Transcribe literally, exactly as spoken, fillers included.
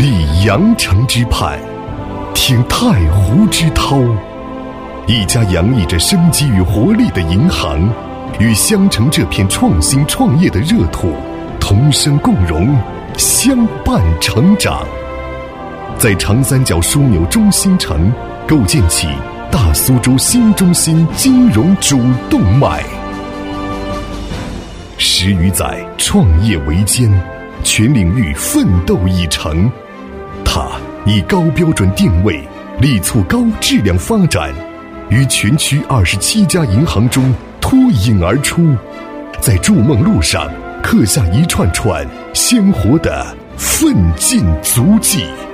立羊城之畔，听太湖之涛。一家洋溢着生机与活力的银行，与襄城这片创新创业的热土同生共荣，相伴成长。在长三角枢纽中心城构建起大苏州新中心金融主动脉。十余载创业维艰，全领域奋斗已成。它以高标准定位，力促高质量发展，于全区二十七家银行中脱颖而出，在筑梦路上刻下一串串鲜活的奋进足迹。